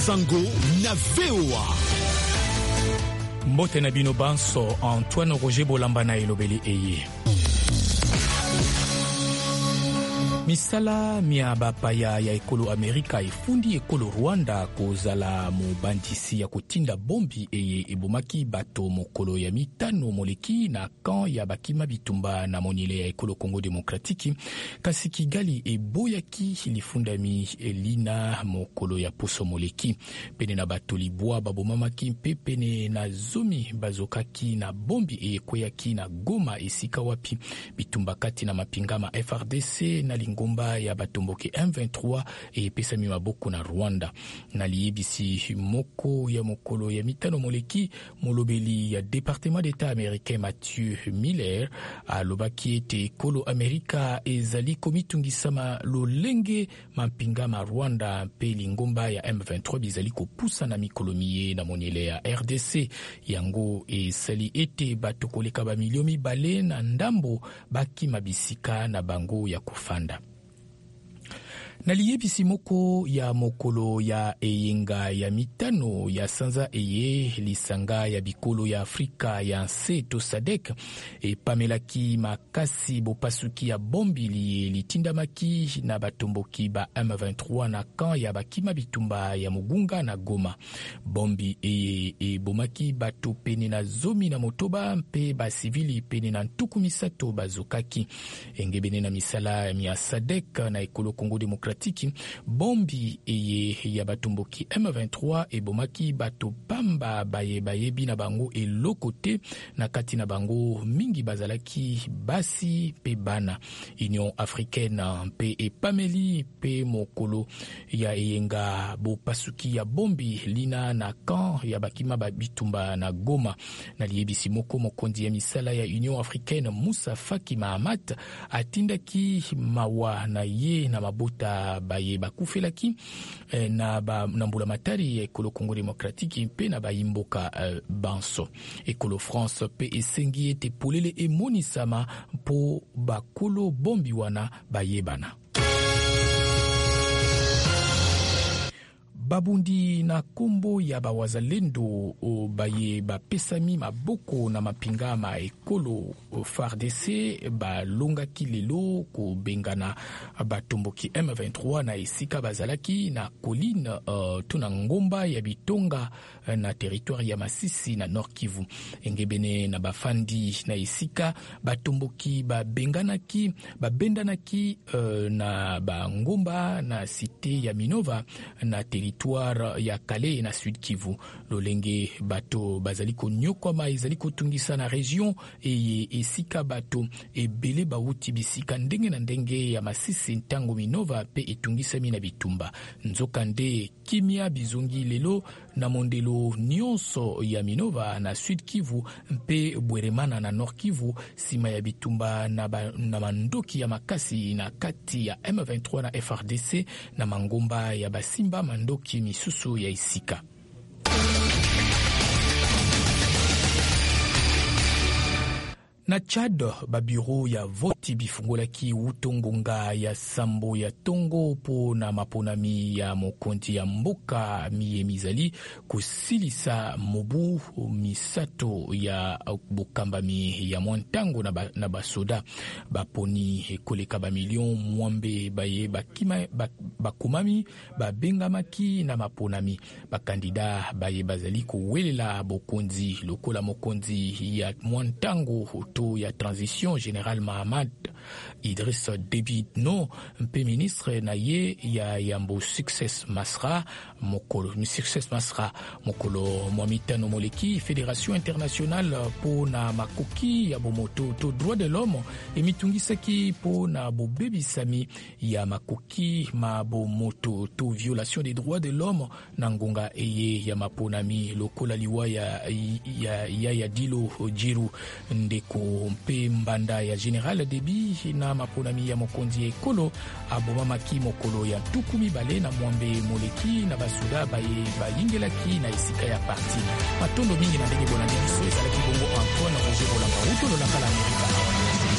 Sango na VOA. Mbote na bino banso Antoine Roger Bolamba na elobeli eye. Misala mia bapaya ya ekolo Amerika efundi ekolo Rwanda kozala mobandisi ya kotinda bombi eye ebomaki bato mokolo ya mitano moleki na kan ya bakima bitumba na monile ya ekolo Congo Demokratiki kasi Kigali eboyaki lifundami elina mokolo ya poso moleki pene na bato libwa babomamaki mpe pene na zomi bazokaki na bombi ekweyaki na Goma esika wapi bitumba kati na mapingama FRDC na ngomba ya batomboke M23 epesami maboko na Rwanda na liyebisi moko ya mokolo ya mitano moleki molobeli ya Département d'État américain Matthew Miller alobaki ete ekolo Amerika ezali komitungisama lolenge mampingama Rwanda mpe lingomba ya M23 bizali kopusa na mikolo miye na moniele ya RDC yango esali ete bato koleka ba milio mibale na ndambo bakima bisika na bango ya kofanda. Na liyebisi moko ya mokolo ya eyenga ya mitano ya sanza eye lisanga ya bikolo ya Afrika ya nse to SADC epamelaki makasi bopasuki ya bombi litindamaki na batomboki ba M23 na kan ya bakima bitumba ya Mugunga na Goma. Bombi ebomaki bato pene na zomi na motoba mpe basivili pene na ntuku misato bazokaki. Engebene na misala ya SADC na ekolo Congo Demokratiki bombi eye ya batomboki M23 ebomaki bato pamba bayebi na bango elokote na kati na bango mingi bazalaki basi pe bana. Union Africaine mpe epameli pe mokolo ya eyenga bopasuki ya bombi lina na kan ya bakima bitumba na Goma na liyebisi moko mokonzi ya misala ya Union Africaine Moussa Faki Mahamat atindaki mawa na ye na mabota baye bakufelaki na mbula matari ekolo Congo Demokratiki mpe na bayimboka banso. Ekolo France pe esengi ete polele emonisama mpo bakolo bombi wana bayebana. Babundi na kombo ya bawazalendo baye bapesami maboko na mapingama ekolo FARDC balongaki lelo kobengana batomboki M23 na esika bazalaki na colline tuna ngomba ya Bitonga na territoire ya Masisi na Nord Kivu. Engebene na bafandi na esika batomboki babendanaki na bangomba na cité ya Minova na territoire ya Kale na Sud Kivu. Lolenge bato bazali konyokwama ezali kotungisa na region esika bato ebele bauti bisika ndenge na ndenge ya Masisi ntango Minova pe etungisami na bitumba. Nzokande kimia bizongi lelo na mondelo nyonso ya Minova na Sud Kivu mpe Bweremana na Nord Kivu sima ya bitumba na mandoki ya makasi na kati ya M23 na FRDC na mangomba ya basimba mandoki misusu ya isika. Na Chad, babiro ya voti bifungolaki utongonga ya sambo ya tongo po na maponami ya mokonzi ya mboka miye mizali kusilisa mobu misato ya bokambami ya mwantango na basoda baponi koleka ba million mwambe baye bakima bakumami babengamaki na maponami bakandida baye bazali kowelela bokonzi lokola mokonzi ya mwantango ya transition Général Mahamad Idriss Déby no mpe ministre na ye ya Yambo Success Masra mokolo mwamitano moleki Fédération internationale po na makoki ya bomoto to droit de l'homme emitungisaki po na bobebisami ya makoki ma bomoto to violation des droits de l'homme na ngonga eye ya maponami lokola liwa ya Dilo Jiru ndeko mpe mbanda ya Général Déby na maponami ya mokonzi ya ekolo abomamaki mokolo ya tukumi bale na mwambe moleki na basuda bayingelaki na esika ya parti matondo mingi na ndenge bonande biso ezalaki bongo Antoine Roger Bolamba utolo na kala Amerika.